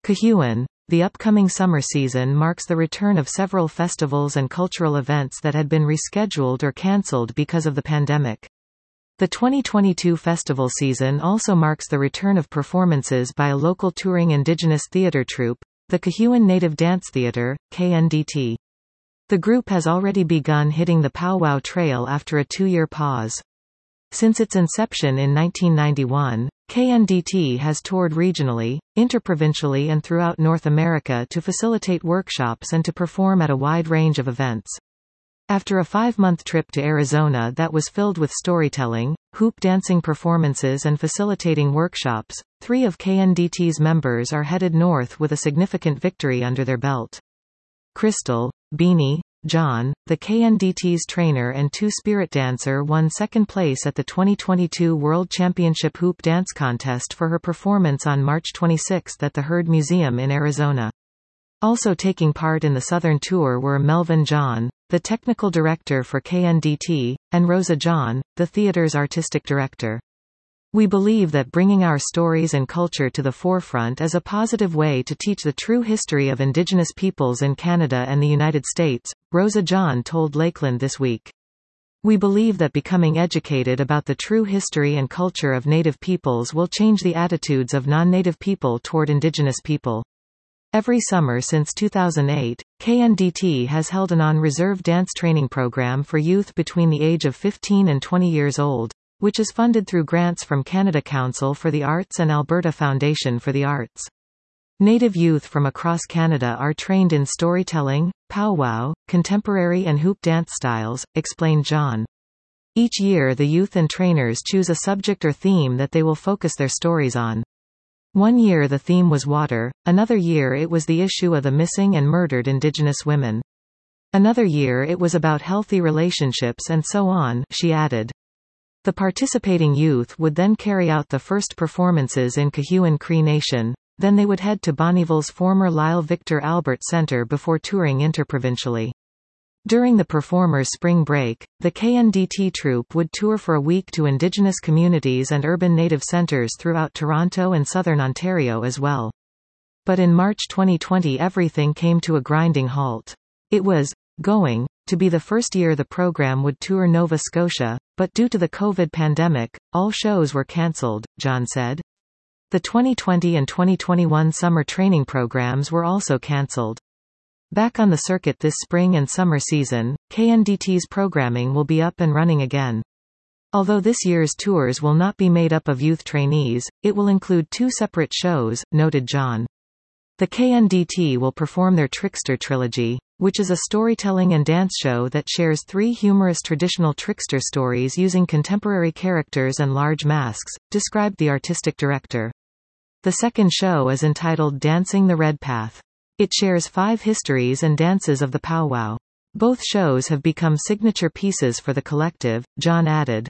Cahuan. The upcoming summer season marks the return of several festivals and cultural events that had been rescheduled or cancelled because of the pandemic. The 2022 festival season also marks the return of performances by a local touring indigenous theatre troupe, the Cahuan Native Dance Theatre, KNDT. The group has already begun hitting the powwow trail after a 2-year pause. Since its inception in 1991, KNDT has toured regionally, interprovincially and throughout North America to facilitate workshops and to perform at a wide range of events. After a 5-month trip to Arizona that was filled with storytelling, hoop dancing performances and facilitating workshops, 3 of KNDT's members are headed north with a significant victory under their belt. Crystal, Beanie, John, the KNDT's trainer and 2 spirit dancer, won second place at the 2022 World Championship Hoop Dance Contest for her performance on March 26 at the Heard Museum in Arizona. Also taking part in the Southern Tour were Melvin John, the technical director for KNDT, and Rosa John, the theater's artistic director. We believe that bringing our stories and culture to the forefront is a positive way to teach the true history of Indigenous peoples in Canada and the United States, Rosa John told Lakeland this week. We believe that becoming educated about the true history and culture of Native peoples will change the attitudes of non-Native people toward Indigenous people. Every summer since 2008, KNDT has held an on-reserve dance training program for youth between the age of 15 and 20 years old, which is funded through grants from Canada Council for the Arts and Alberta Foundation for the Arts. Native youth from across Canada are trained in storytelling, powwow, contemporary and hoop dance styles, explained John. Each year the youth and trainers choose a subject or theme that they will focus their stories on. One year the theme was water, another year it was the issue of the missing and murdered Indigenous women. Another year it was about healthy relationships and so on, she added. The participating youth would then carry out the first performances in Cahuan Cree Nation, then they would head to Bonnyville's former Lyle Victor Albert Centre before touring interprovincially. During the performers' spring break, the KNDT troupe would tour for a week to Indigenous communities and urban Native centres throughout Toronto and southern Ontario as well. But in March 2020 everything came to a grinding halt. It was going to be the first year the program would tour Nova Scotia, but due to the COVID pandemic, all shows were cancelled, John said. The 2020 and 2021 summer training programs were also cancelled. Back on the circuit this spring and summer season, KNDT's programming will be up and running again. Although this year's tours will not be made up of youth trainees, it will include 2 separate shows, noted John. The KNDT will perform their Trickster Trilogy, which is a storytelling and dance show that shares 3 humorous traditional trickster stories using contemporary characters and large masks, described the artistic director. The second show is entitled Dancing the Red Path. It shares 5 histories and dances of the powwow. Both shows have become signature pieces for the collective, John added.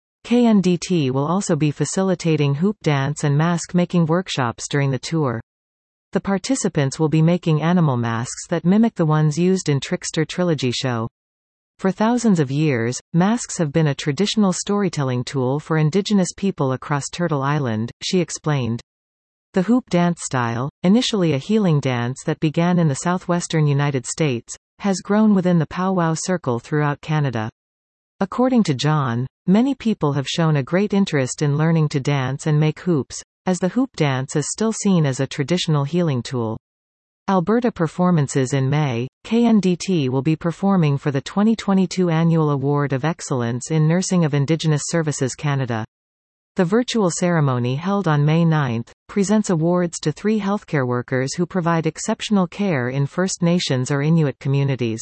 KNDT will also be facilitating hoop dance and mask-making workshops during the tour. The participants will be making animal masks that mimic the ones used in Trickster Trilogy show. For thousands of years, masks have been a traditional storytelling tool for Indigenous people across Turtle Island, she explained. The hoop dance style, initially a healing dance that began in the southwestern United States, has grown within the powwow circle throughout Canada. According to John, many people have shown a great interest in learning to dance and make hoops, as the hoop dance is still seen as a traditional healing tool. Alberta performances in May, KNDT will be performing for the 2022 Annual Award of Excellence in Nursing of Indigenous Services Canada. The virtual ceremony held on May 9 presents awards to 3 healthcare workers who provide exceptional care in First Nations or Inuit communities.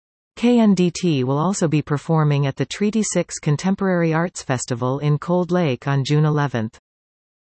KNDT will also be performing at the Treaty 6 Contemporary Arts Festival in Cold Lake on June 11.